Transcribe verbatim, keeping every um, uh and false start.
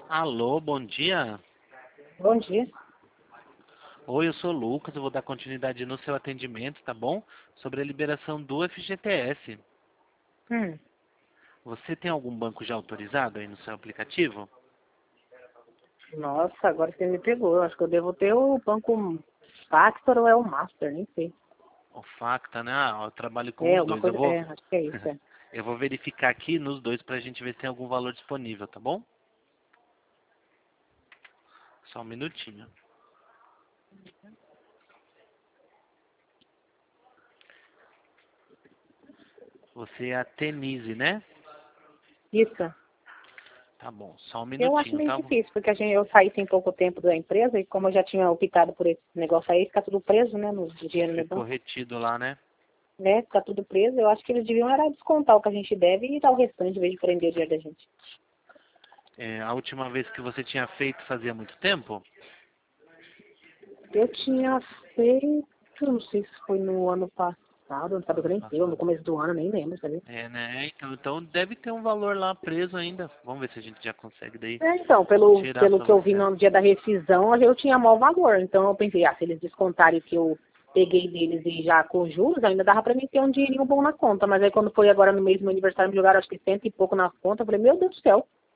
Alô, bom dia. Bom dia. Oi, eu sou o Lucas, eu vou dar continuidade no seu atendimento, tá bom? Sobre a liberação do F G T S. Hum. Você tem algum banco já autorizado aí no seu aplicativo? Nossa, agora você me pegou. Eu acho que eu devo ter o banco Factor ou é o Master, nem sei. O Facta, né? Ah, eu trabalho com É, os uma dois. Eu coisa. vou, É, acho que é isso. É. eu vou verificar aqui nos dois pra gente ver se tem algum valor disponível, tá bom? Só um minutinho. Você é a Tenise, né? Isso. Tá bom, só um Eu acho minutinho, meio tá? difícil, porque a gente, eu saí tem pouco tempo da empresa e como eu já tinha optado por esse negócio aí, fica tudo preso, né, no dinheiro no Ficou banco. retido lá, né? Né, fica tudo preso. Eu acho que eles deviam era descontar o que a gente deve e dar o restante, em vez de prender o dinheiro da gente. É, a última vez que você tinha feito fazia muito tempo? Eu tinha feito, não sei se foi no ano passado, não sabe o que eu Ano nem sei, ou no passado. começo do ano, nem lembro, sabe? É, né? Então, então deve ter um valor lá preso ainda. Vamos ver se a gente já consegue daí É, então, pelo, tirar pelo pra que eu vi você. no dia da rescisão, eu tinha mau valor. Então eu pensei, ah, se eles descontarem o que eu peguei deles e já com juros, ainda dava pra mim ter um dinheirinho bom na conta. Mas aí quando foi agora no mês do meu aniversário, me jogaram acho que cento e pouco na conta, eu falei, meu Deus do céu.